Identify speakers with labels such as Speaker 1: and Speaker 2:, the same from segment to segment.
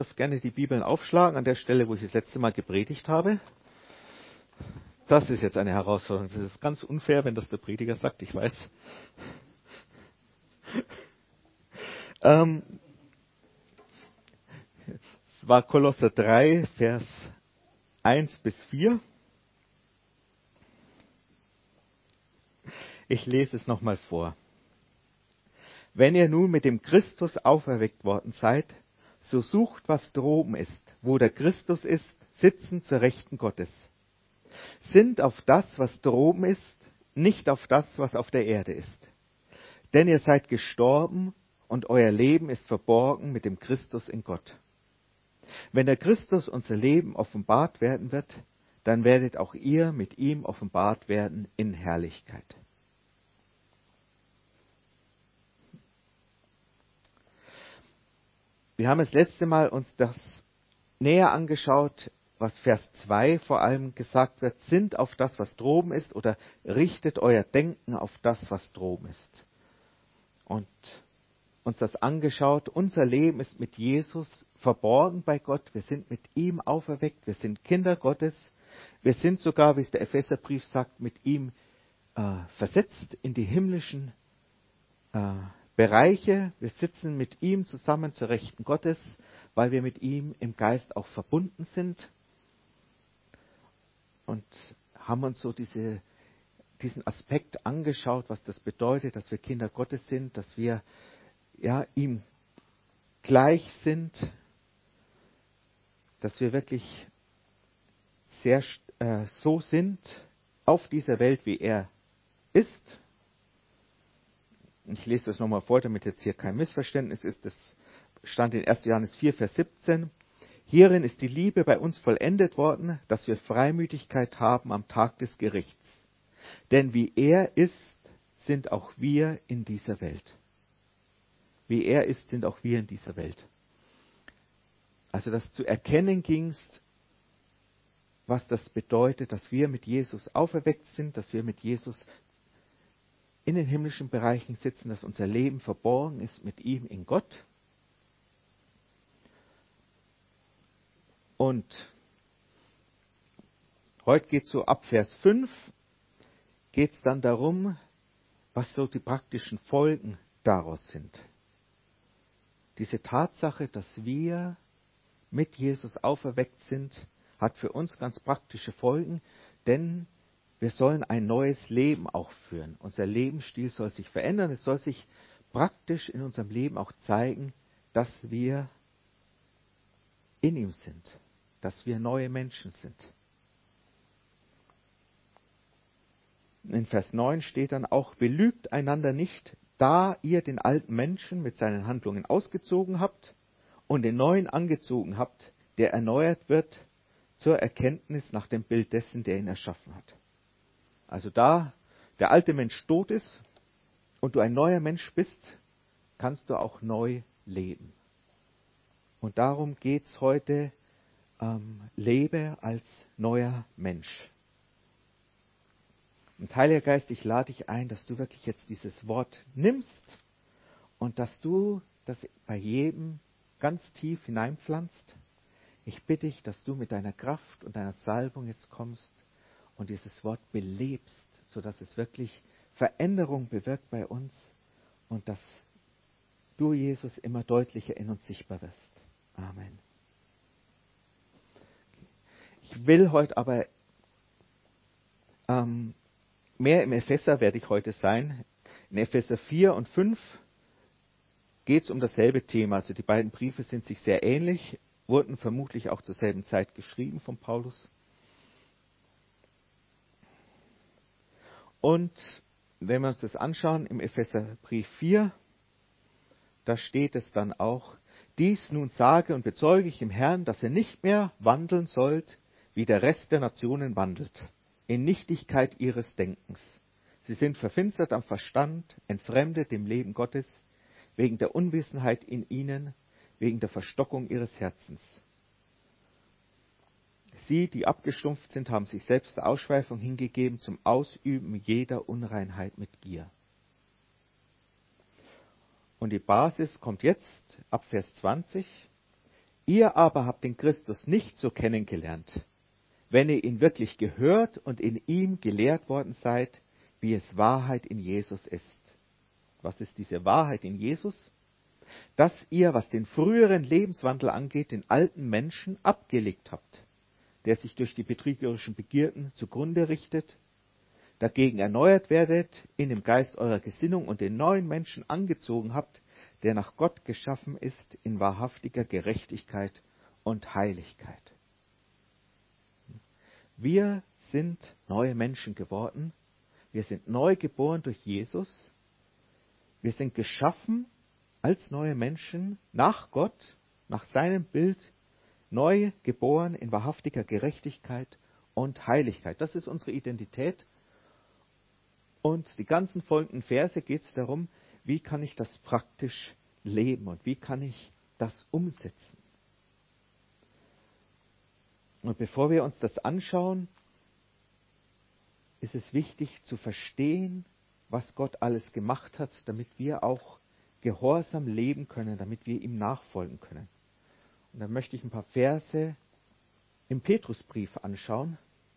Speaker 1: Ich darf gerne die Bibeln aufschlagen an der Stelle, wo ich das letzte Mal gepredigt habe. Das ist jetzt eine Herausforderung. Das ist ganz unfair, wenn das der Prediger sagt, ich weiß. Es war Kolosser 3, Vers 1 bis 4. Ich lese es nochmal vor. Wenn ihr nun mit dem Christus auferweckt worden seid, so sucht, was droben ist, wo der Christus ist, sitzend zur Rechten Gottes. Sinnt auf das, was droben ist, nicht auf das, was auf der Erde ist. Denn ihr seid gestorben und euer Leben ist verborgen mit dem Christus in Gott. Wenn der Christus unser Leben offenbart werden wird, dann werdet auch ihr mit ihm offenbart werden in Herrlichkeit. Wir haben das letzte Mal uns das näher angeschaut, was Vers 2 vor allem gesagt wird, sinnt auf das, was droben ist, oder richtet euer Denken auf das, was droben ist. Und uns das angeschaut, unser Leben ist mit Jesus verborgen bei Gott, wir sind mit ihm auferweckt, wir sind Kinder Gottes, wir sind sogar, wie es der Epheserbrief sagt, mit ihm versetzt in die himmlischen Bereiche, wir sitzen mit ihm zusammen zur Rechten Gottes, weil wir mit ihm im Geist auch verbunden sind und haben uns so diesen Aspekt angeschaut, was das bedeutet, dass wir Kinder Gottes sind, dass wir ihm gleich sind, dass wir wirklich sehr so sind auf dieser Welt, wie er ist. Ich lese das nochmal vor, damit jetzt hier kein Missverständnis ist. Das stand in 1. Johannes 4, Vers 17. Hierin ist die Liebe bei uns vollendet worden, dass wir Freimütigkeit haben am Tag des Gerichts. Denn wie er ist, sind auch wir in dieser Welt. Wie er ist, sind auch wir in dieser Welt. Also dass zu erkennen gingst, was das bedeutet, dass wir mit Jesus auferweckt sind, dass wir mit Jesus in den himmlischen Bereichen sitzen, dass unser Leben verborgen ist mit ihm in Gott. Und heute geht es so ab Vers 5, geht es dann darum, was so die praktischen Folgen daraus sind. Diese Tatsache, dass wir mit Jesus auferweckt sind, hat für uns ganz praktische Folgen, denn wir sollen ein neues Leben auch führen. Unser Lebensstil soll sich verändern. Es soll sich praktisch in unserem Leben auch zeigen, dass wir in ihm sind, dass wir neue Menschen sind. In Vers 9 steht dann auch, belügt einander nicht, da ihr den alten Menschen mit seinen Handlungen ausgezogen habt und den neuen angezogen habt, der erneuert wird zur Erkenntnis nach dem Bild dessen, der ihn erschaffen hat. Also da der alte Mensch tot ist und du ein neuer Mensch bist, kannst du auch neu leben. Und darum geht es heute, lebe als neuer Mensch. Und Heiliger Geist, ich lade dich ein, dass du wirklich jetzt dieses Wort nimmst und dass du das bei jedem ganz tief hineinpflanzt. Ich bitte dich, dass du mit deiner Kraft und deiner Salbung jetzt kommst und dieses Wort belebst, sodass es wirklich Veränderung bewirkt bei uns und dass du, Jesus, immer deutlicher in uns sichtbar wirst. Amen. Ich will heute aber mehr im Epheser werde ich heute sein. In Epheser 4 und 5 geht es um dasselbe Thema. Also die beiden Briefe sind sich sehr ähnlich, wurden vermutlich auch zur selben Zeit geschrieben von Paulus. Und wenn wir uns das anschauen, im Epheserbrief 4, da steht es dann auch, dies nun sage und bezeuge ich im Herrn, dass ihr nicht mehr wandeln sollt, wie der Rest der Nationen wandelt, in Nichtigkeit ihres Denkens. Sie sind verfinstert am Verstand, entfremdet dem Leben Gottes, wegen der Unwissenheit in ihnen, wegen der Verstockung ihres Herzens. Sie, die abgestumpft sind, haben sich selbst der Ausschweifung hingegeben zum Ausüben jeder Unreinheit mit Gier. Und die Basis kommt jetzt ab Vers 20. Ihr aber habt den Christus nicht so kennengelernt, wenn ihr ihn wirklich gehört und in ihm gelehrt worden seid, wie es Wahrheit in Jesus ist. Was ist diese Wahrheit in Jesus? Dass ihr, was den früheren Lebenswandel angeht, den alten Menschen abgelegt habt, der sich durch die betrügerischen Begierden zugrunde richtet, dagegen erneuert werdet in dem Geist eurer Gesinnung und den neuen Menschen angezogen habt, der nach Gott geschaffen ist in wahrhaftiger Gerechtigkeit und Heiligkeit. Wir sind neue Menschen geworden. Wir sind neu geboren durch Jesus. Wir sind geschaffen als neue Menschen nach Gott, nach seinem Bild, neu geboren in wahrhaftiger Gerechtigkeit und Heiligkeit. Das ist unsere Identität. Und die ganzen folgenden Verse geht es darum, wie kann ich das praktisch leben und wie kann ich das umsetzen. Und bevor wir uns das anschauen, ist es wichtig zu verstehen, was Gott alles gemacht hat, damit wir auch gehorsam leben können, damit wir ihm nachfolgen können. Und dann möchte ich ein paar Verse im Petrusbrief anschauen.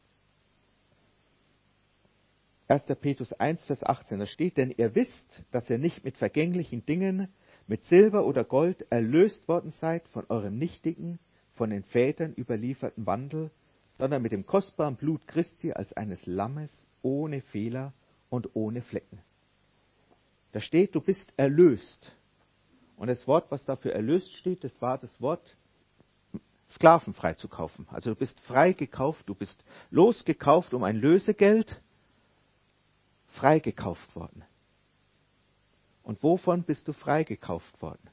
Speaker 1: 1. Petrus 1, Vers 18, da steht, denn ihr wisst, dass ihr nicht mit vergänglichen Dingen, mit Silber oder Gold erlöst worden seid von eurem nichtigen, von den Vätern überlieferten Wandel, sondern mit dem kostbaren Blut Christi als eines Lammes ohne Fehler und ohne Flecken. Da steht, du bist erlöst. Und das Wort, was dafür erlöst steht, das war das Wort Sklaven freizukaufen. Also du bist frei gekauft, du bist losgekauft um ein Lösegeld, freigekauft worden. Und wovon bist du freigekauft worden?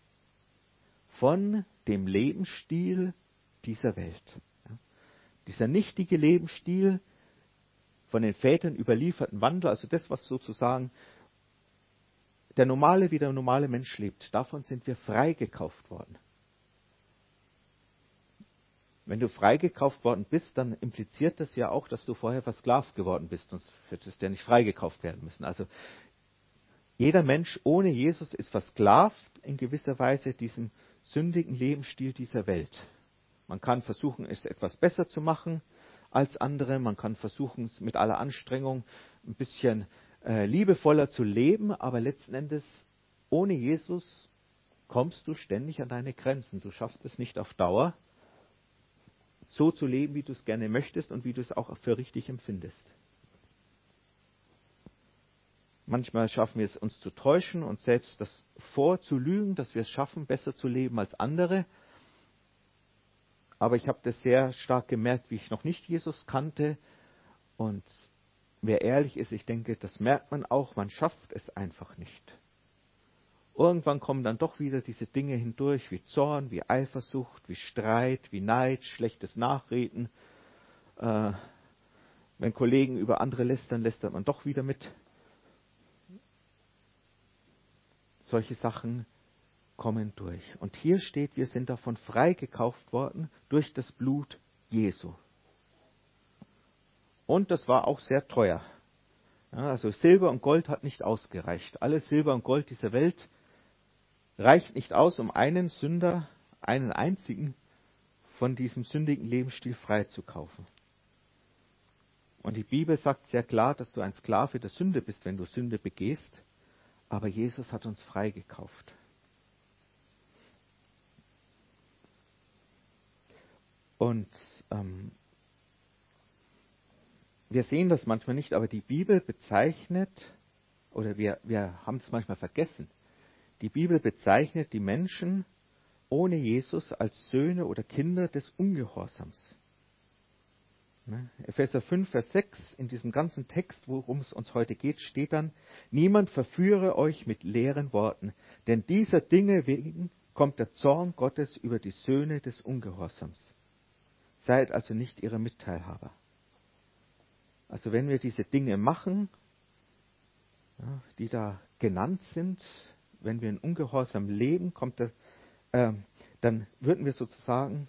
Speaker 1: Von dem Lebensstil dieser Welt. Ja. Dieser nichtige Lebensstil, von den Vätern überlieferten Wandel, also das, was sozusagen der normale, wie der normale Mensch lebt, davon sind wir freigekauft worden. Wenn du freigekauft worden bist, dann impliziert das ja auch, dass du vorher versklavt geworden bist, sonst hättest du ja nicht freigekauft werden müssen. Also jeder Mensch ohne Jesus ist versklavt in gewisser Weise diesem sündigen Lebensstil dieser Welt. Man kann versuchen, es etwas besser zu machen als andere. Man kann versuchen, mit aller Anstrengung ein bisschen liebevoller zu leben, aber letzten Endes ohne Jesus kommst du ständig an deine Grenzen. Du schaffst es nicht auf Dauer, so zu leben, wie du es gerne möchtest und wie du es auch für richtig empfindest. Manchmal schaffen wir es, uns zu täuschen und selbst das vorzulügen, dass wir es schaffen, besser zu leben als andere. Aber ich habe das sehr stark gemerkt, wie ich noch nicht Jesus kannte. Und wer ehrlich ist, ich denke, das merkt man auch, man schafft es einfach nicht. Irgendwann kommen dann doch wieder diese Dinge hindurch, wie Zorn, wie Eifersucht, wie Streit, wie Neid, schlechtes Nachreden. Wenn Kollegen über andere lästern, lästert man doch wieder mit. Solche Sachen kommen durch. Und hier steht, wir sind davon freigekauft worden durch das Blut Jesu. Und das war auch sehr teuer. Ja, also Silber und Gold hat nicht ausgereicht. Alles Silber und Gold dieser Welt reicht nicht aus, um einen Sünder, einen einzigen, von diesem sündigen Lebensstil freizukaufen. Und die Bibel sagt sehr klar, dass du ein Sklave der Sünde bist, wenn du Sünde begehst. Aber Jesus hat uns freigekauft. Und wir sehen das manchmal nicht, aber die Bibel bezeichnet, oder wir haben es manchmal vergessen, die Bibel bezeichnet die Menschen ohne Jesus als Söhne oder Kinder des Ungehorsams. Epheser 5, Vers 6, in diesem ganzen Text, worum es uns heute geht, steht dann, niemand verführe euch mit leeren Worten, denn dieser Dinge wegen kommt der Zorn Gottes über die Söhne des Ungehorsams. Seid also nicht ihre Mitteilhaber. Also wenn wir diese Dinge machen, ja, die da genannt sind, wenn wir in Ungehorsam leben, dann würden wir sozusagen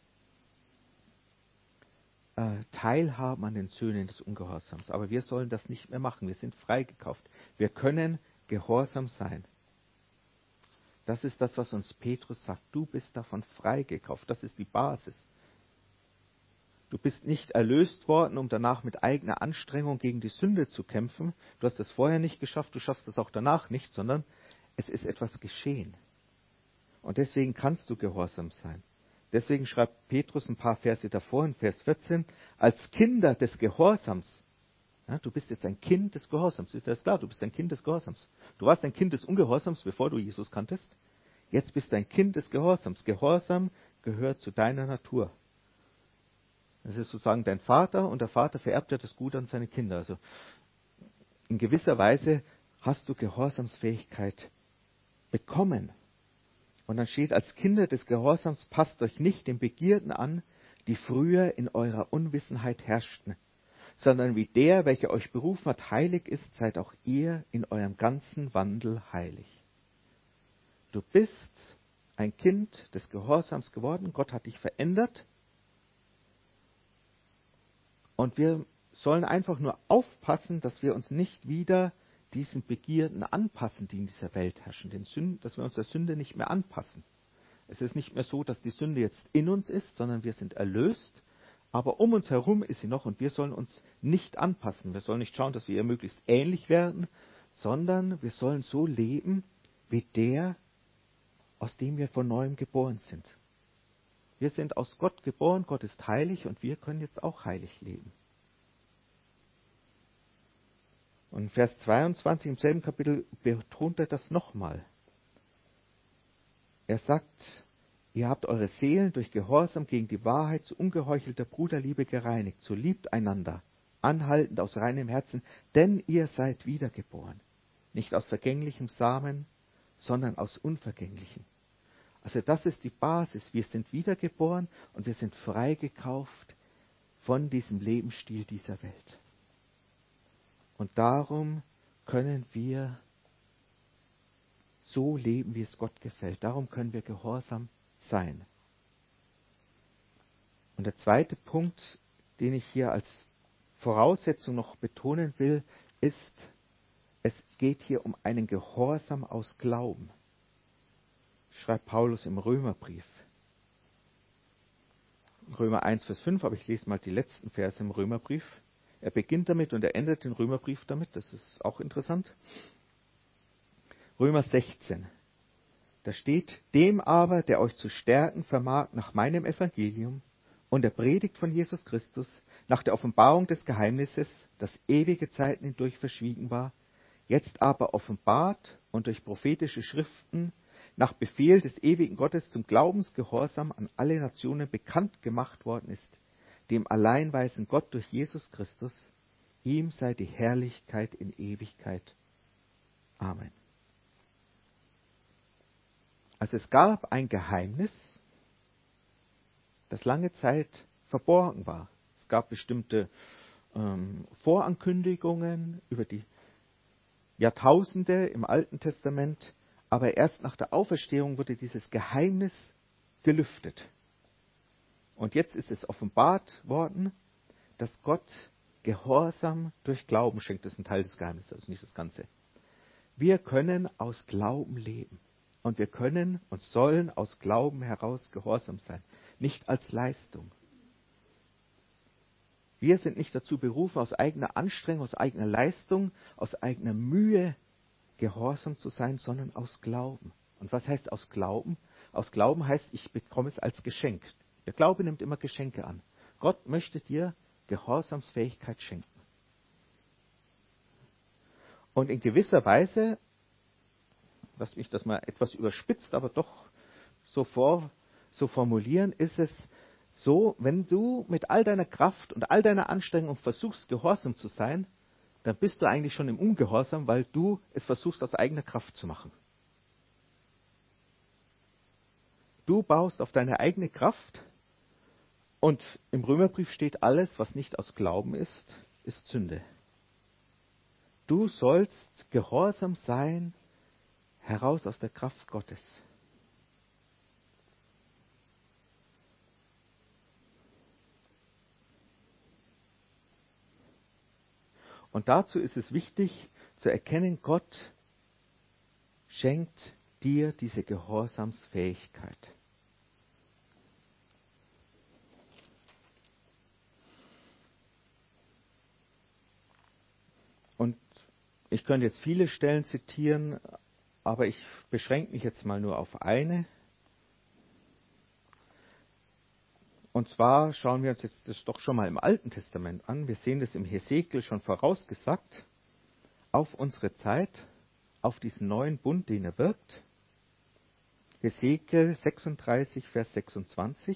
Speaker 1: teilhaben an den Söhnen des Ungehorsams. Aber wir sollen das nicht mehr machen. Wir sind freigekauft. Wir können gehorsam sein. Das ist das, was uns Petrus sagt. Du bist davon freigekauft. Das ist die Basis. Du bist nicht erlöst worden, um danach mit eigener Anstrengung gegen die Sünde zu kämpfen. Du hast es vorher nicht geschafft, du schaffst es auch danach nicht, sondern es ist etwas geschehen. Und deswegen kannst du gehorsam sein. Deswegen schreibt Petrus ein paar Verse davor, in Vers 14, als Kinder des Gehorsams. Ja, du bist jetzt ein Kind des Gehorsams. Ist das klar? Du bist ein Kind des Gehorsams. Du warst ein Kind des Ungehorsams, bevor du Jesus kanntest. Jetzt bist du ein Kind des Gehorsams. Gehorsam gehört zu deiner Natur. Das ist sozusagen dein Vater und der Vater vererbt ja das Gute an seine Kinder. Also in gewisser Weise hast du Gehorsamsfähigkeit bekommen. Und dann steht, als Kinder des Gehorsams passt euch nicht den Begierden an, die früher in eurer Unwissenheit herrschten, sondern wie der, welcher euch berufen hat, heilig ist, seid auch ihr in eurem ganzen Wandel heilig. Du bist ein Kind des Gehorsams geworden, Gott hat dich verändert. Und wir sollen einfach nur aufpassen, dass wir uns nicht wieder diesen Begierden anpassen, die in dieser Welt herrschen, dass wir uns der Sünde nicht mehr anpassen. Es ist nicht mehr so, dass die Sünde jetzt in uns ist, sondern wir sind erlöst, aber um uns herum ist sie noch und wir sollen uns nicht anpassen. Wir sollen nicht schauen, dass wir ihr möglichst ähnlich werden, sondern wir sollen so leben wie der, aus dem wir von neuem geboren sind. Wir sind aus Gott geboren, Gott ist heilig und wir können jetzt auch heilig leben. Und Vers 22 im selben Kapitel betont er das nochmal. Er sagt, ihr habt eure Seelen durch Gehorsam gegen die Wahrheit zu ungeheuchelter Bruderliebe gereinigt. So liebt einander, anhaltend aus reinem Herzen, denn ihr seid wiedergeboren. Nicht aus vergänglichem Samen, sondern aus unvergänglichem. Also das ist die Basis. Wir sind wiedergeboren und wir sind freigekauft von diesem Lebensstil dieser Welt. Und darum können wir so leben, wie es Gott gefällt. Darum können wir gehorsam sein. Und der zweite Punkt, den ich hier als Voraussetzung noch betonen will, ist, es geht hier um einen Gehorsam aus Glauben. Schreibt Paulus im Römerbrief. Römer 1, Vers 5, aber ich lese mal die letzten Verse im Römerbrief. Er beginnt damit und er endet den Römerbrief damit, das ist auch interessant. Römer 16, da steht, dem aber, der euch zu stärken vermag nach meinem Evangelium und der Predigt von Jesus Christus, nach der Offenbarung des Geheimnisses, das ewige Zeiten hindurch verschwiegen war, jetzt aber offenbart und durch prophetische Schriften nach Befehl des ewigen Gottes zum Glaubensgehorsam an alle Nationen bekannt gemacht worden ist, dem alleinweisen Gott durch Jesus Christus, ihm sei die Herrlichkeit in Ewigkeit. Amen. Also es gab ein Geheimnis, das lange Zeit verborgen war. Es gab bestimmte Vorankündigungen über die Jahrtausende im Alten Testament, aber erst nach der Auferstehung wurde dieses Geheimnis gelüftet. Und jetzt ist es offenbart worden, dass Gott Gehorsam durch Glauben schenkt. Das ist ein Teil des Geheimnisses, also nicht das Ganze. Wir können aus Glauben leben. Und wir können und sollen aus Glauben heraus gehorsam sein. Nicht als Leistung. Wir sind nicht dazu berufen, aus eigener Anstrengung, aus eigener Leistung, aus eigener Mühe gehorsam zu sein, sondern aus Glauben. Und was heißt aus Glauben? Aus Glauben heißt, ich bekomme es als Geschenk. Der Glaube nimmt immer Geschenke an. Gott möchte dir Gehorsamsfähigkeit schenken. Und in gewisser Weise, lass mich das mal etwas überspitzt, aber doch so formulieren, ist es so, wenn du mit all deiner Kraft und all deiner Anstrengung versuchst, gehorsam zu sein, dann bist du eigentlich schon im Ungehorsam, weil du es versuchst, aus eigener Kraft zu machen. Du baust auf deine eigene Kraft und im Römerbrief steht, alles, was nicht aus Glauben ist, ist Sünde. Du sollst gehorsam sein, heraus aus der Kraft Gottes. Und dazu ist es wichtig zu erkennen, Gott schenkt dir diese Gehorsamsfähigkeit. Und ich könnte jetzt viele Stellen zitieren, aber ich beschränke mich jetzt mal nur auf eine. Und zwar schauen wir uns jetzt das doch schon mal im Alten Testament an. Wir sehen das im Hesekiel schon vorausgesagt, auf unsere Zeit, auf diesen neuen Bund, den er wirkt. Hesekiel 36, Vers 26.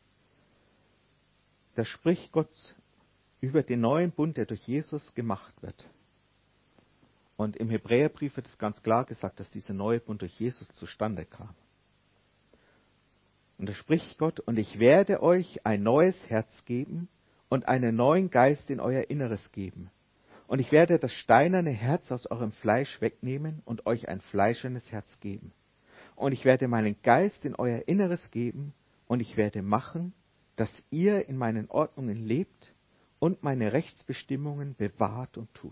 Speaker 1: Da spricht Gott über den neuen Bund, der durch Jesus gemacht wird. Und im Hebräerbrief wird es ganz klar gesagt, dass dieser neue Bund durch Jesus zustande kam. Und da spricht Gott: Und ich werde euch ein neues Herz geben und einen neuen Geist in euer Inneres geben. Und ich werde das steinerne Herz aus eurem Fleisch wegnehmen und euch ein fleischernes Herz geben. Und ich werde meinen Geist in euer Inneres geben und ich werde machen, dass ihr in meinen Ordnungen lebt und meine Rechtsbestimmungen bewahrt und tut.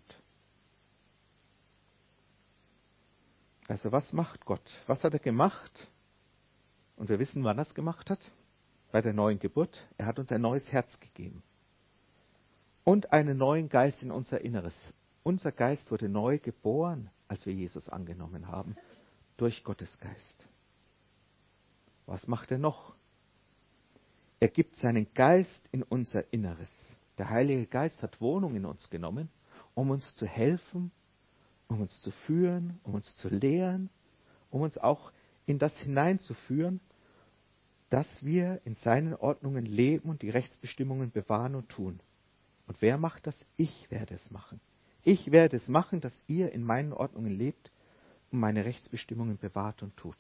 Speaker 1: Also was macht Gott? Was hat er gemacht? Und wir wissen, wann er es gemacht hat. Bei der neuen Geburt. Er hat uns ein neues Herz gegeben. Und einen neuen Geist in unser Inneres. Unser Geist wurde neu geboren, als wir Jesus angenommen haben. Durch Gottes Geist. Was macht er noch? Er gibt seinen Geist in unser Inneres. Der Heilige Geist hat Wohnung in uns genommen, um uns zu helfen, um uns zu führen, um uns zu lehren, um uns auch in das hineinzuführen, dass wir in seinen Ordnungen leben und die Rechtsbestimmungen bewahren und tun. Und wer macht das? Ich werde es machen. Ich werde es machen, dass ihr in meinen Ordnungen lebt und meine Rechtsbestimmungen bewahrt und tut.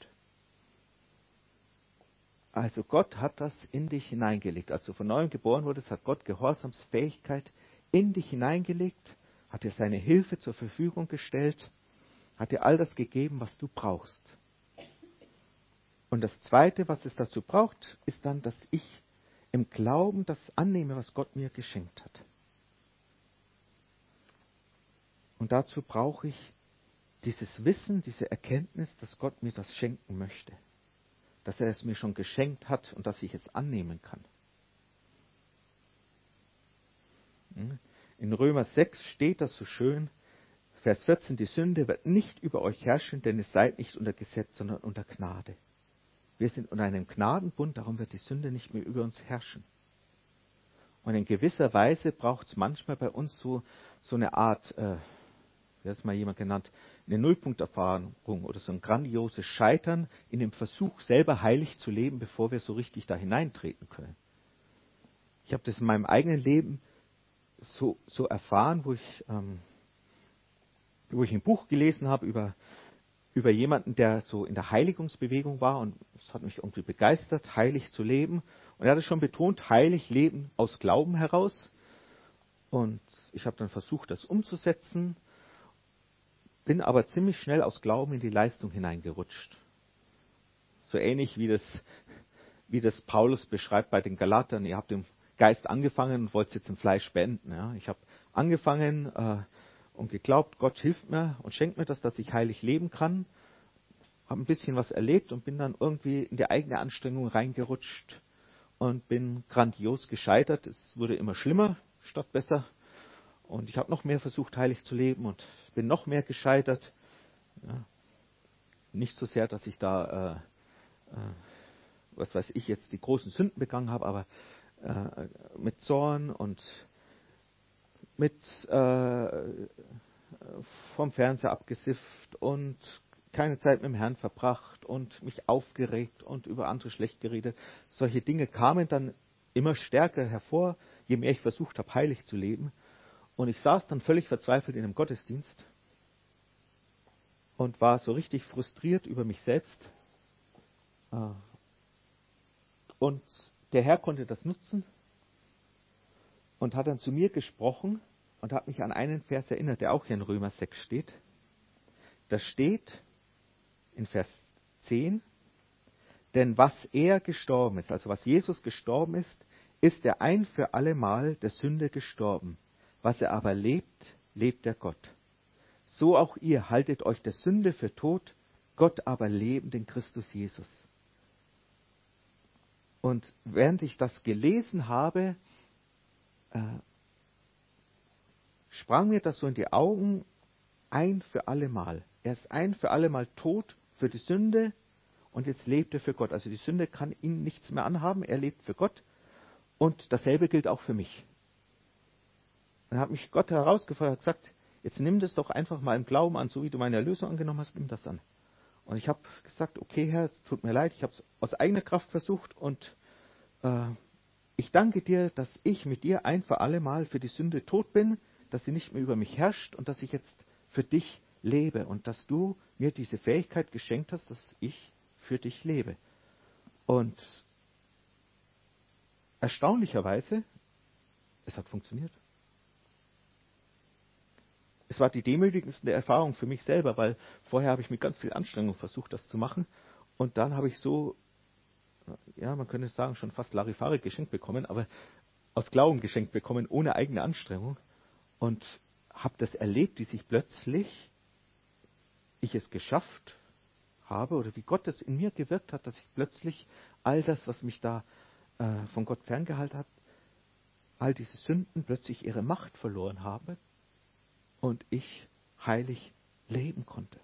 Speaker 1: Also Gott hat das in dich hineingelegt. Als du von neuem geboren wurdest, hat Gott Gehorsamsfähigkeit in dich hineingelegt, hat dir seine Hilfe zur Verfügung gestellt, hat dir all das gegeben, was du brauchst. Und das Zweite, was es dazu braucht, ist dann, dass ich im Glauben das annehme, was Gott mir geschenkt hat. Und dazu brauche ich dieses Wissen, diese Erkenntnis, dass Gott mir das schenken möchte. Dass er es mir schon geschenkt hat und dass ich es annehmen kann. In Römer 6 steht das so schön, Vers 14, die Sünde wird nicht über euch herrschen, denn ihr seid nicht unter Gesetz, sondern unter Gnade. Wir sind unter einem Gnadenbund, darum wird die Sünde nicht mehr über uns herrschen. Und in gewisser Weise braucht es manchmal bei uns so eine Art, wie hat es mal jemand genannt, eine Nullpunkterfahrung oder so ein grandioses Scheitern in dem Versuch, selber heilig zu leben, bevor wir so richtig da hineintreten können. Ich habe das in meinem eigenen Leben so erfahren, wo ich ein Buch gelesen habe über jemanden, der so in der Heiligungsbewegung war, und es hat mich irgendwie begeistert, heilig zu leben. Und er hat es schon betont, heilig leben aus Glauben heraus. Und ich habe dann versucht, das umzusetzen, bin aber ziemlich schnell aus Glauben in die Leistung hineingerutscht. So ähnlich wie das Paulus beschreibt bei den Galatern. Ihr habt im Geist angefangen und wollt es jetzt im Fleisch beenden. Ja? Ich habe angefangen und geglaubt, Gott hilft mir und schenkt mir das, dass ich heilig leben kann. Habe ein bisschen was erlebt und bin dann irgendwie in die eigene Anstrengung reingerutscht und bin grandios gescheitert. Es wurde immer schlimmer statt besser. Und ich habe noch mehr versucht, heilig zu leben und bin noch mehr gescheitert. Ja. Nicht so sehr, dass ich da, was weiß ich, jetzt die großen Sünden begangen habe, aber mit Zorn und mit vom Fernseher abgesifft und keine Zeit mit dem Herrn verbracht und mich aufgeregt und über andere schlecht geredet. Solche Dinge kamen dann immer stärker hervor, je mehr ich versucht habe, heilig zu leben. Und ich saß dann völlig verzweifelt in einem Gottesdienst und war so richtig frustriert über mich selbst. Und der Herr konnte das nutzen und hat dann zu mir gesprochen und hat mich an einen Vers erinnert, der auch hier in Römer 6 steht. Da steht in Vers 10, denn was er gestorben ist, also was Jesus gestorben ist, ist er ein für allemal der Sünde gestorben. Was er aber lebt, lebt der Gott. So auch ihr haltet euch der Sünde für tot Gott aber lebend in Christus Jesus. Und während ich das gelesen habe, sprang mir das so in die Augen, ein für alle Mal. Er ist ein für alle Mal tot für die Sünde und jetzt lebt er für Gott. Also die Sünde kann ihn nichts mehr anhaben, er lebt für Gott und dasselbe gilt auch für mich. Dann hat mich Gott herausgefordert und gesagt, jetzt nimm das doch einfach mal im Glauben an, so wie du meine Erlösung angenommen hast, nimm das an. Und ich habe gesagt, okay Herr, es tut mir leid, ich habe es aus eigener Kraft versucht und ich danke dir, dass ich mit dir ein für alle Mal für die Sünde tot bin, dass sie nicht mehr über mich herrscht und dass ich jetzt für dich lebe und dass du mir diese Fähigkeit geschenkt hast, dass ich für dich lebe. Und erstaunlicherweise, es hat funktioniert. Es war die demütigendste Erfahrung für mich selber, weil vorher habe ich mit ganz viel Anstrengung versucht, das zu machen. Und dann habe ich so, ja, man könnte sagen, schon fast Larifari geschenkt bekommen, aber aus Glauben geschenkt bekommen, ohne eigene Anstrengung. Und habe das erlebt, wie sich plötzlich ich es geschafft habe oder wie Gott es in mir gewirkt hat, dass ich plötzlich all das, was mich da von Gott ferngehalten hat, all diese Sünden plötzlich ihre Macht verloren habe und ich heilig leben konnte.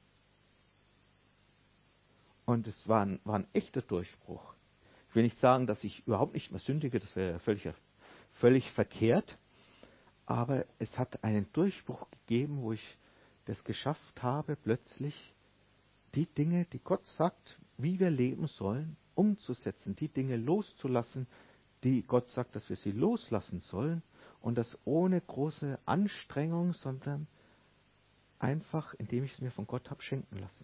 Speaker 1: Und es war ein echter Durchbruch. Ich will nicht sagen, dass ich überhaupt nicht mehr sündige, das wäre völlig verkehrt, aber es hat einen Durchbruch gegeben, wo ich das geschafft habe, plötzlich die Dinge, die Gott sagt, wie wir leben sollen, umzusetzen, die Dinge loszulassen, die Gott sagt, dass wir sie loslassen sollen und das ohne große Anstrengung, sondern einfach, indem ich es mir von Gott habe schenken lassen.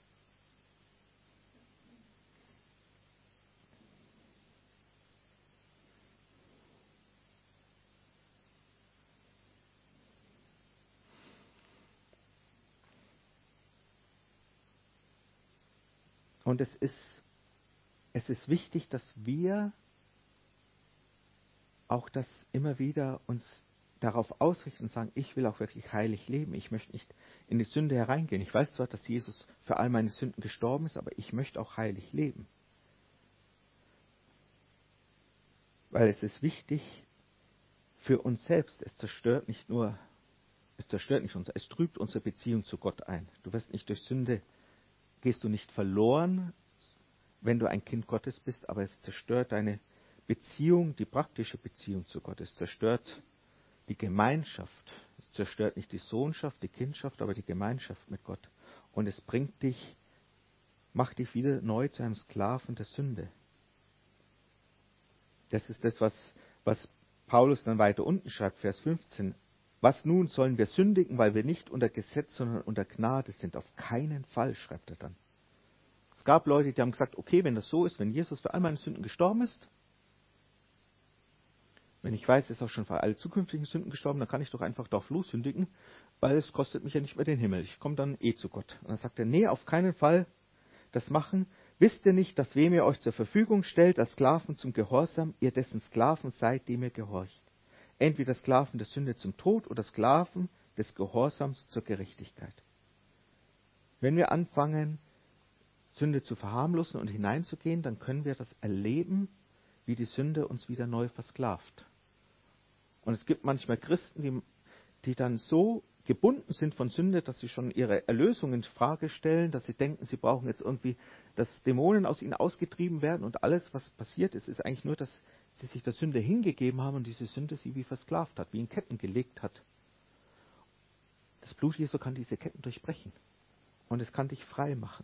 Speaker 1: Und es ist wichtig, dass wir auch das immer wieder uns darauf ausrichten und sagen, ich will auch wirklich heilig leben. Ich möchte nicht in die Sünde hereingehen. Ich weiß zwar, dass Jesus für all meine Sünden gestorben ist, aber ich möchte auch heilig leben. Weil es ist wichtig für uns selbst. Es zerstört nicht uns, es trübt unsere Beziehung zu Gott ein. Du wirst nicht durch Sünde, gehst du nicht verloren, wenn du ein Kind Gottes bist, aber es zerstört deine Beziehung, die praktische Beziehung zu Gott. Es zerstört die Gemeinschaft. Es zerstört nicht die Sohnschaft, die Kindschaft, aber die Gemeinschaft mit Gott. Und es macht dich wieder neu zu einem Sklaven der Sünde. Das ist das, was Paulus dann weiter unten schreibt, Vers 15. Was nun, sollen wir sündigen, weil wir nicht unter Gesetz, sondern unter Gnade sind? Auf keinen Fall, schreibt er dann. Es gab Leute, die haben gesagt, okay, wenn das so ist, wenn Jesus für all meine Sünden gestorben ist, wenn ich weiß, er ist auch schon für alle zukünftigen Sünden gestorben, dann kann ich doch einfach drauf lossündigen, weil es kostet mich ja nicht mehr den Himmel. Ich komme dann zu Gott. Und dann sagt er, nee, auf keinen Fall das machen. Wisst ihr nicht, dass wem ihr euch zur Verfügung stellt, als Sklaven zum Gehorsam, ihr dessen Sklaven seid, dem ihr gehorcht? Entweder Sklaven der Sünde zum Tod oder Sklaven des Gehorsams zur Gerechtigkeit. Wenn wir anfangen, Sünde zu verharmlosen und hineinzugehen, dann können wir das erleben, wie die Sünde uns wieder neu versklavt. Und es gibt manchmal Christen, die dann so gebunden sind von Sünde, dass sie schon ihre Erlösung in Frage stellen, dass sie denken, sie brauchen jetzt irgendwie, dass Dämonen aus ihnen ausgetrieben werden und alles, was passiert ist, ist eigentlich nur, dass sie sich der Sünde hingegeben haben und diese Sünde sie wie versklavt hat, wie in Ketten gelegt hat. Das Blut Jesu kann diese Ketten durchbrechen und es kann dich frei machen.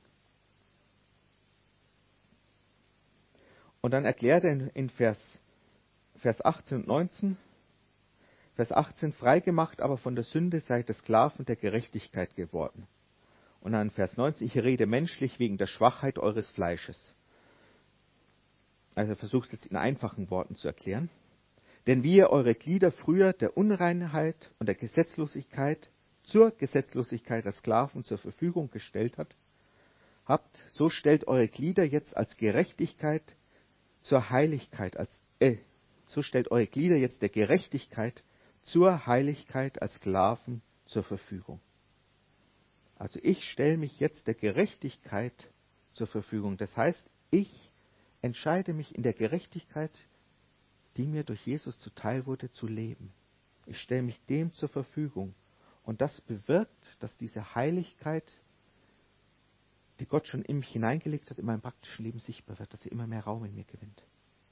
Speaker 1: Und dann erklärt er in Vers 18 und 19, Vers 18, freigemacht aber von der Sünde seid ihr Sklaven der Gerechtigkeit geworden. Und dann Vers 19, ich rede menschlich wegen der Schwachheit eures Fleisches. Also versucht es jetzt in einfachen Worten zu erklären. Denn wie ihr eure Glieder früher der Unreinheit und der Gesetzlosigkeit zur Gesetzlosigkeit als Sklaven zur Verfügung gestellt habt, so stellt eure Glieder jetzt als Gerechtigkeit zur Heiligkeit, so stellt eure Glieder jetzt der Gerechtigkeit zur Heiligkeit als Sklaven zur Verfügung. Also ich stelle mich jetzt der Gerechtigkeit zur Verfügung. Das heißt, ich entscheide mich in der Gerechtigkeit, die mir durch Jesus zuteil wurde, zu leben. Ich stelle mich dem zur Verfügung. Und das bewirkt, dass diese Heiligkeit, die Gott schon in mich hineingelegt hat, in meinem praktischen Leben sichtbar wird, dass sie immer mehr Raum in mir gewinnt.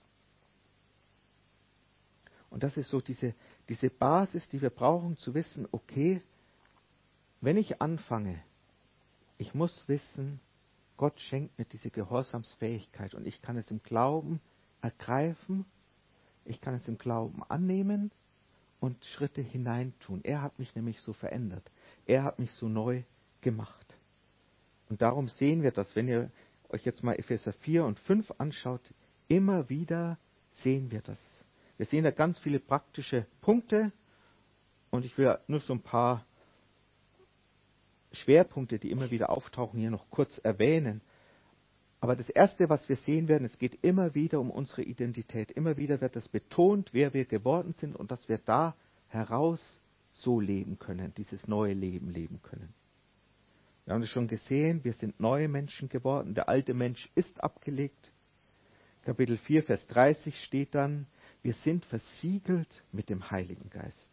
Speaker 1: Und das ist so diese Basis, die wir brauchen, zu wissen, okay, wenn ich anfange, ich muss wissen, Gott schenkt mir diese Gehorsamsfähigkeit und ich kann es im Glauben ergreifen, ich kann es im Glauben annehmen und Schritte hineintun. Er hat mich nämlich so verändert. Er hat mich so neu gemacht. Und darum sehen wir das, wenn ihr euch jetzt mal Epheser 4 und 5 anschaut, immer wieder sehen wir das. Wir sehen da ganz viele praktische Punkte und ich will nur so ein paar Schwerpunkte, die immer wieder auftauchen, hier noch kurz erwähnen. Aber das Erste, was wir sehen werden, es geht immer wieder um unsere Identität. Immer wieder wird das betont, wer wir geworden sind und dass wir da heraus so leben können, dieses neue Leben leben können. Wir haben es schon gesehen, wir sind neue Menschen geworden. Der alte Mensch ist abgelegt. Kapitel 4, Vers 30 steht dann, wir sind versiegelt mit dem Heiligen Geist.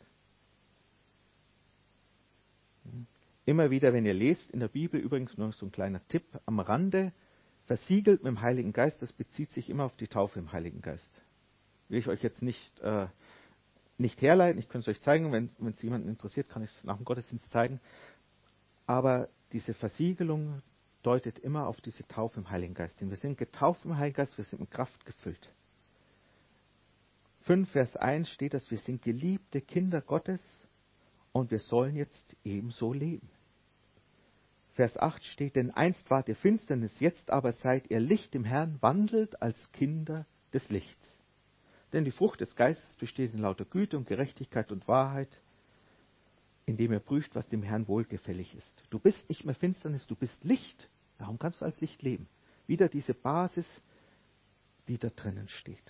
Speaker 1: Immer wieder, wenn ihr lest in der Bibel, übrigens nur so ein kleiner Tipp am Rande, versiegelt mit dem Heiligen Geist, das bezieht sich immer auf die Taufe im Heiligen Geist. Will ich euch jetzt nicht herleiten, ich könnte es euch zeigen, wenn es jemanden interessiert, kann ich es nach dem Gottesdienst zeigen. Aber diese Versiegelung deutet immer auf diese Taufe im Heiligen Geist hin. Wir sind getauft im Heiligen Geist, wir sind mit Kraft gefüllt. 5 Vers 1 steht, dass wir sind geliebte Kinder Gottes und wir sollen jetzt ebenso leben. Vers 8 steht, denn einst wart ihr Finsternis, jetzt aber seid ihr Licht im Herrn, wandelt als Kinder des Lichts. Denn die Frucht des Geistes besteht in lauter Güte und Gerechtigkeit und Wahrheit, indem ihr prüft, was dem Herrn wohlgefällig ist. Du bist nicht mehr Finsternis, du bist Licht. Darum kannst du als Licht leben. Wieder diese Basis, die da drinnen steht.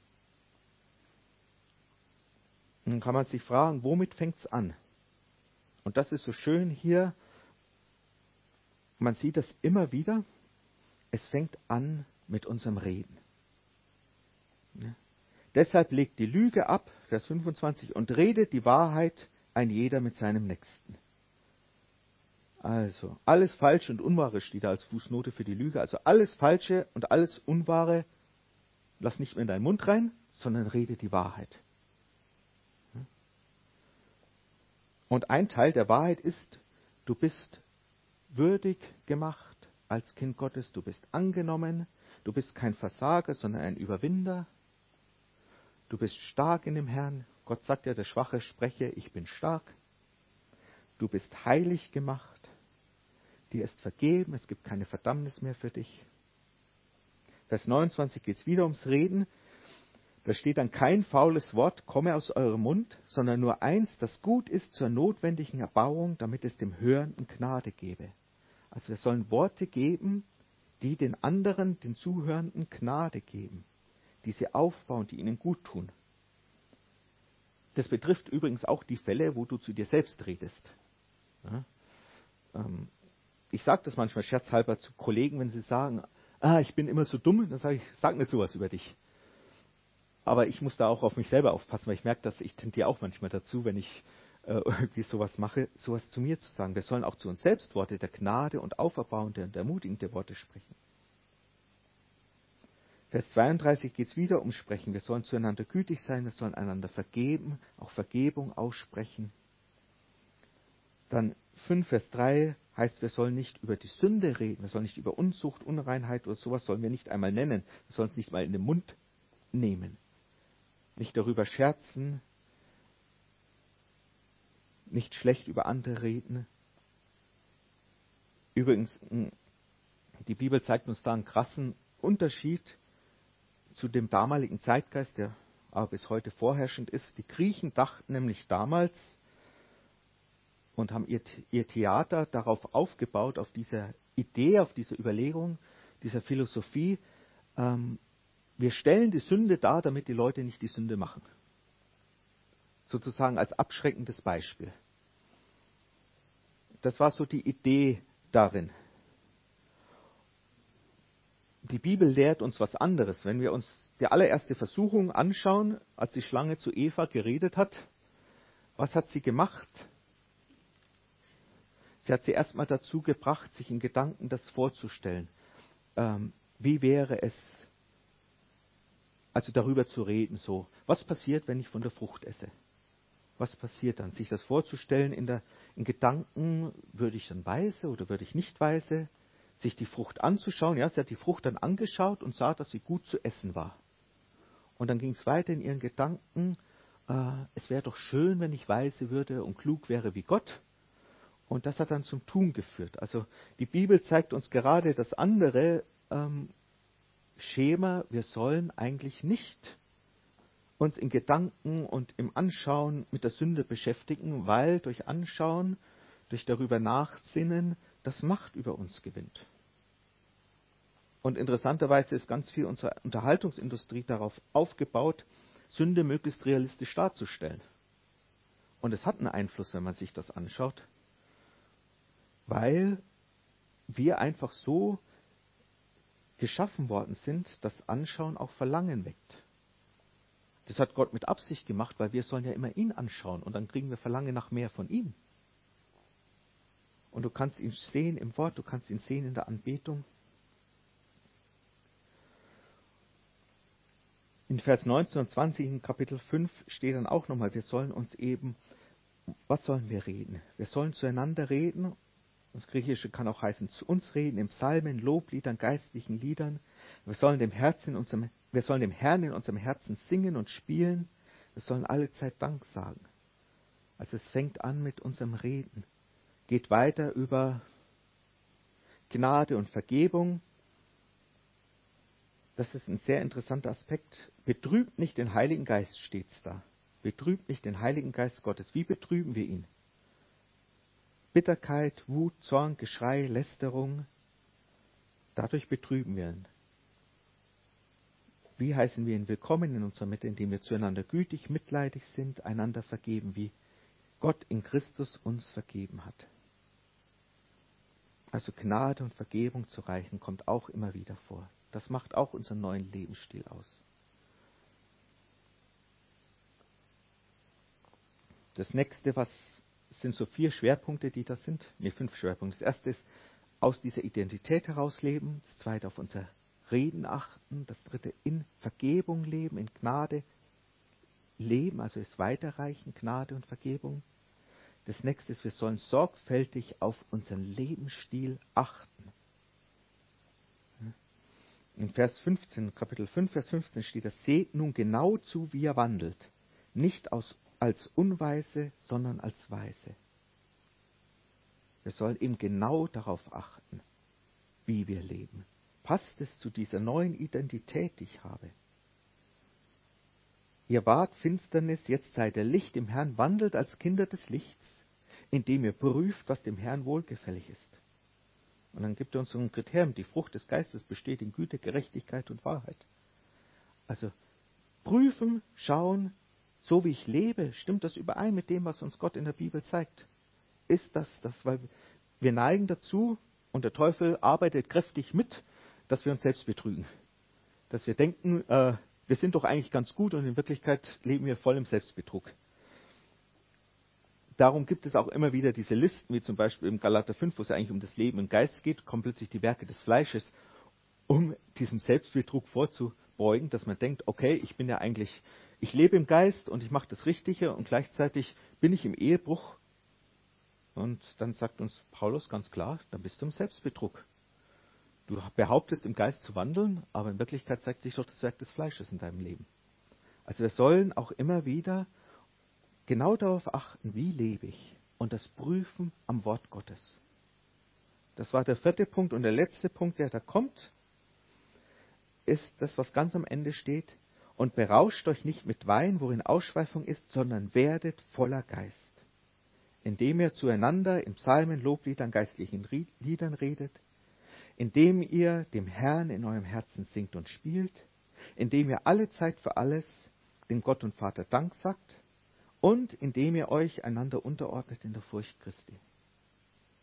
Speaker 1: Und dann kann man sich fragen, womit fängt es an? Und das ist so schön hier, man sieht das immer wieder, es fängt an mit unserem Reden. Ja. Deshalb legt die Lüge ab, Vers 25, und redet die Wahrheit ein jeder mit seinem Nächsten. Also, alles Falsche und Unwahre steht da als Fußnote für die Lüge. Also alles Falsche und alles Unwahre, lass nicht mehr in deinen Mund rein, sondern rede die Wahrheit. Und ein Teil der Wahrheit ist, du bist würdig gemacht als Kind Gottes, du bist angenommen, du bist kein Versager, sondern ein Überwinder. Du bist stark in dem Herrn. Gott sagt ja, der Schwache spreche, ich bin stark. Du bist heilig gemacht. Dir ist vergeben, es gibt keine Verdammnis mehr für dich. Vers 29 geht es wieder ums Reden. Da steht dann, kein faules Wort komme aus eurem Mund, sondern nur eins, das gut ist zur notwendigen Erbauung, damit es dem Hörenden Gnade gebe. Also wir sollen Worte geben, die den anderen, den Zuhörenden Gnade geben, die sie aufbauen, die ihnen gut tun. Das betrifft übrigens auch die Fälle, wo du zu dir selbst redest. Ja? Ich sage das manchmal scherzhalber zu Kollegen, wenn sie sagen, ich bin immer so dumm, dann sage ich, sag nicht sowas über dich. Aber ich muss da auch auf mich selber aufpassen, weil ich merke, dass ich tendiere auch manchmal dazu, wenn ich irgendwie sowas mache, sowas zu mir zu sagen. Wir sollen auch zu uns selbst Worte der Gnade und auferbauende und ermutigende Worte sprechen. Vers 32 geht es wieder um Sprechen. Wir sollen zueinander gütig sein, wir sollen einander vergeben, auch Vergebung aussprechen. Dann 5 Vers 3 heißt, wir sollen nicht über die Sünde reden, wir sollen nicht über Unzucht, Unreinheit oder sowas sollen wir nicht einmal nennen. Wir sollen es nicht mal in den Mund nehmen. Nicht darüber scherzen, nicht schlecht über andere reden. Übrigens, die Bibel zeigt uns da einen krassen Unterschied zu dem damaligen Zeitgeist, der aber bis heute vorherrschend ist. Die Griechen dachten nämlich damals und haben ihr Theater darauf aufgebaut, auf dieser Idee, auf dieser Überlegung, dieser Philosophie, wir stellen die Sünde dar, damit die Leute nicht die Sünde machen. Sozusagen als abschreckendes Beispiel. Das war so die Idee darin. Die Bibel lehrt uns was anderes. Wenn wir uns die allererste Versuchung anschauen, als die Schlange zu Eva geredet hat, was hat sie gemacht? Sie hat sie erstmal dazu gebracht, sich in Gedanken das vorzustellen. Wie wäre es, also darüber zu reden, so, was passiert, wenn ich von der Frucht esse? Was passiert dann? Sich das vorzustellen in Gedanken, würde ich dann weise oder würde ich nicht weise? Sich die Frucht anzuschauen. Ja, sie hat die Frucht dann angeschaut und sah, dass sie gut zu essen war. Und dann ging es weiter in ihren Gedanken, es wäre doch schön, wenn ich weise würde und klug wäre wie Gott. Und das hat dann zum Tun geführt. Also die Bibel zeigt uns gerade das andere Schema, wir sollen eigentlich nicht uns in Gedanken und im Anschauen mit der Sünde beschäftigen, weil durch Anschauen, durch darüber Nachsinnen, das Macht über uns gewinnt. Und interessanterweise ist ganz viel unserer Unterhaltungsindustrie darauf aufgebaut, Sünde möglichst realistisch darzustellen. Und es hat einen Einfluss, wenn man sich das anschaut, weil wir einfach so geschaffen worden sind, dass Anschauen auch Verlangen weckt. Das hat Gott mit Absicht gemacht, weil wir sollen ja immer ihn anschauen und dann kriegen wir Verlangen nach mehr von ihm. Und du kannst ihn sehen im Wort, du kannst ihn sehen in der Anbetung. In Vers 19 und 20 in Kapitel 5 steht dann auch nochmal, wir sollen uns eben, was sollen wir reden? Wir sollen zueinander reden. Das Griechische kann auch heißen, zu uns reden, in Psalmen, Lobliedern, geistlichen Liedern. Wir sollen dem Herrn in unserem Herzen singen und spielen. Wir sollen alle Zeit Dank sagen. Also es fängt an mit unserem Reden, geht weiter über Gnade und Vergebung. Das ist ein sehr interessanter Aspekt. Betrübt nicht den Heiligen Geist, steht's da. Betrübt nicht den Heiligen Geist Gottes. Wie betrüben wir ihn? Bitterkeit, Wut, Zorn, Geschrei, Lästerung. Dadurch betrüben wir ihn. Wie heißen wir ihn willkommen in unserer Mitte, indem wir zueinander gütig, mitleidig sind, einander vergeben, wie Gott in Christus uns vergeben hat. Also Gnade und Vergebung zu reichen, kommt auch immer wieder vor. Das macht auch unseren neuen Lebensstil aus. Das nächste, was sind so 4 Schwerpunkte, die da sind? 5 Schwerpunkte. Das erste ist, aus dieser Identität heraus leben. Das zweite, auf unser Reden achten. Das dritte, in Vergebung leben, in Gnade leben, also es weiterreichen, Gnade und Vergebung. Das nächste ist, wir sollen sorgfältig auf unseren Lebensstil achten. In Vers 15, Kapitel 5, Vers 15 steht das, seht nun genau zu, wie ihr wandelt. Nicht als Unweise, sondern als Weise. Wir sollen eben genau darauf achten, wie wir leben. Passt es zu dieser neuen Identität, die ich habe? Ihr wart Finsternis, jetzt seid ihr Licht im Herrn, wandelt als Kinder des Lichts, indem ihr prüft, was dem Herrn wohlgefällig ist. Und dann gibt er uns so ein Kriterium, die Frucht des Geistes besteht in Güte, Gerechtigkeit und Wahrheit. Also prüfen, schauen, so wie ich lebe, stimmt das überein mit dem, was uns Gott in der Bibel zeigt? Ist das, weil wir neigen dazu, und der Teufel arbeitet kräftig mit, dass wir uns selbst betrügen. Dass wir denken, wir sind doch eigentlich ganz gut und in Wirklichkeit leben wir voll im Selbstbetrug. Darum gibt es auch immer wieder diese Listen, wie zum Beispiel im Galater 5, wo es eigentlich um das Leben im Geist geht, kommen plötzlich die Werke des Fleisches, um diesem Selbstbetrug vorzubeugen, dass man denkt, okay, ich lebe im Geist und ich mache das Richtige und gleichzeitig bin ich im Ehebruch. Und dann sagt uns Paulus ganz klar, dann bist du im Selbstbetrug. Du behauptest im Geist zu wandeln, aber in Wirklichkeit zeigt sich doch das Werk des Fleisches in deinem Leben. Also wir sollen auch immer wieder genau darauf achten, wie lebe ich, und das prüfen am Wort Gottes. Das war der 4. Punkt. Und der letzte Punkt, der da kommt, ist das, was ganz am Ende steht. Und berauscht euch nicht mit Wein, worin Ausschweifung ist, sondern werdet voller Geist, indem ihr zueinander in Psalmen, Lobliedern, geistlichen Liedern redet, indem ihr dem Herrn in eurem Herzen singt und spielt, indem ihr alle Zeit für alles dem Gott und Vater Dank sagt, und indem ihr euch einander unterordnet in der Furcht Christi.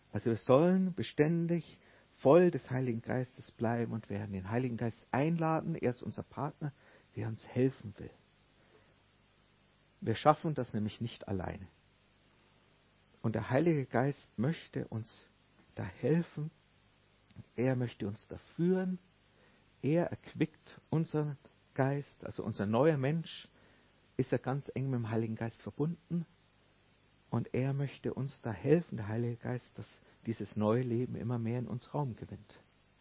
Speaker 1: Also wir sollen beständig voll des Heiligen Geistes bleiben und werden den Heiligen Geist einladen. Er ist unser Partner, der uns helfen will. Wir schaffen das nämlich nicht alleine. Und der Heilige Geist möchte uns da helfen. Er möchte uns da führen. Er erquickt unseren Geist, also unser neuer Mensch ist ja ganz eng mit dem Heiligen Geist verbunden. Und er möchte uns da helfen, der Heilige Geist, dass dieses neue Leben immer mehr in uns Raum gewinnt.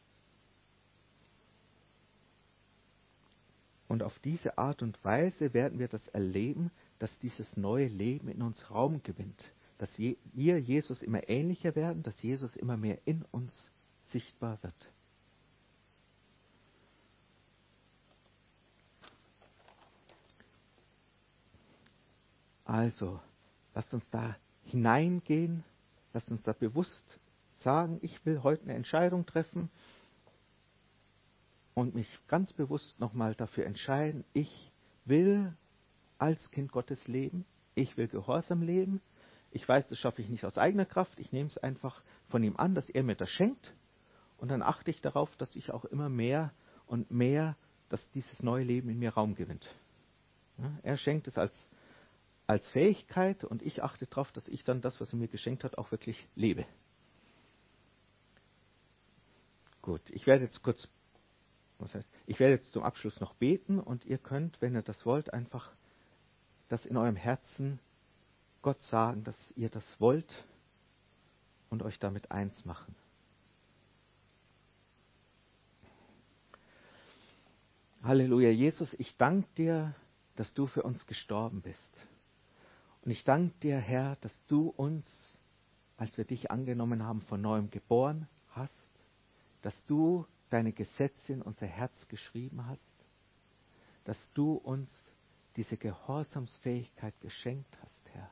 Speaker 1: Und auf diese Art und Weise werden wir das erleben, dass dieses neue Leben in uns Raum gewinnt. Dass wir Jesus immer ähnlicher werden, dass Jesus immer mehr in uns sichtbar wird. Also, lasst uns da hineingehen, lasst uns da bewusst sagen, ich will heute eine Entscheidung treffen und mich ganz bewusst nochmal dafür entscheiden, ich will als Kind Gottes leben, ich will gehorsam leben, ich weiß, das schaffe ich nicht aus eigener Kraft, ich nehme es einfach von ihm an, dass er mir das schenkt und dann achte ich darauf, dass ich auch immer mehr und mehr, dass dieses neue Leben in mir Raum gewinnt. Ja, er schenkt es als Fähigkeit und ich achte darauf, dass ich dann das, was er mir geschenkt hat, auch wirklich lebe. Gut, ich werde jetzt zum Abschluss noch beten und ihr könnt, wenn ihr das wollt, einfach das in eurem Herzen Gott sagen, dass ihr das wollt und euch damit eins machen. Halleluja, Jesus, ich danke dir, dass du für uns gestorben bist. Und ich danke dir, Herr, dass du uns, als wir dich angenommen haben, von neuem geboren hast, dass du deine Gesetze in unser Herz geschrieben hast, dass du uns diese Gehorsamsfähigkeit geschenkt hast, Herr.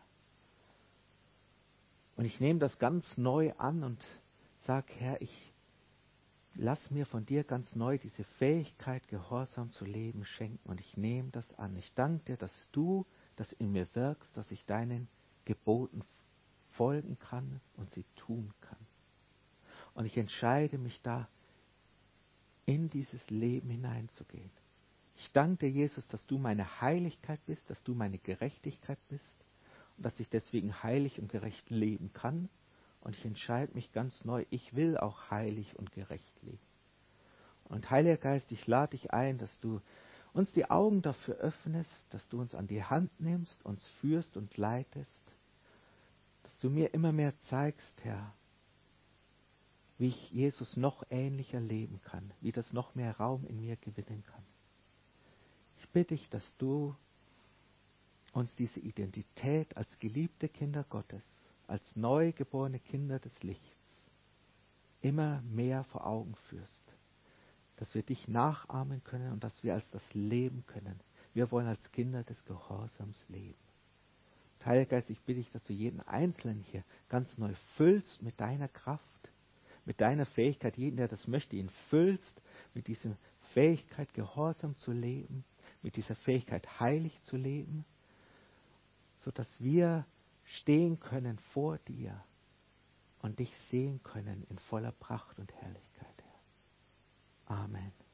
Speaker 1: Und ich nehme das ganz neu an und sage, Herr, ich lass mir von dir ganz neu diese Fähigkeit, gehorsam zu leben, schenken. Und ich nehme das an. Ich danke dir, dass du das in mir wirkst, dass ich deinen Geboten folgen kann und sie tun kann. Und ich entscheide mich da, in dieses Leben hineinzugehen. Ich danke dir, Jesus, dass du meine Heiligkeit bist, dass du meine Gerechtigkeit bist und dass ich deswegen heilig und gerecht leben kann. Und ich entscheide mich ganz neu, ich will auch heilig und gerecht leben. Und Heiliger Geist, ich lade dich ein, dass du uns die Augen dafür öffnest, dass du uns an die Hand nimmst, uns führst und leitest, dass du mir immer mehr zeigst, Herr, wie ich Jesus noch ähnlicher leben kann, wie das noch mehr Raum in mir gewinnen kann. Ich bitte dich, dass du uns diese Identität als geliebte Kinder Gottes, als neugeborene Kinder des Lichts, immer mehr vor Augen führst, dass wir dich nachahmen können und dass wir als das leben können. Wir wollen als Kinder des Gehorsams leben. Heiliger Geist, ich bitte dich, dass du jeden Einzelnen hier ganz neu füllst mit deiner Kraft, mit deiner Fähigkeit, jeden, der das möchte, ihn füllst mit dieser Fähigkeit, gehorsam zu leben, mit dieser Fähigkeit, heilig zu leben, sodass wir stehen können vor dir und dich sehen können in voller Pracht und Herrlichkeit, Herr. Amen.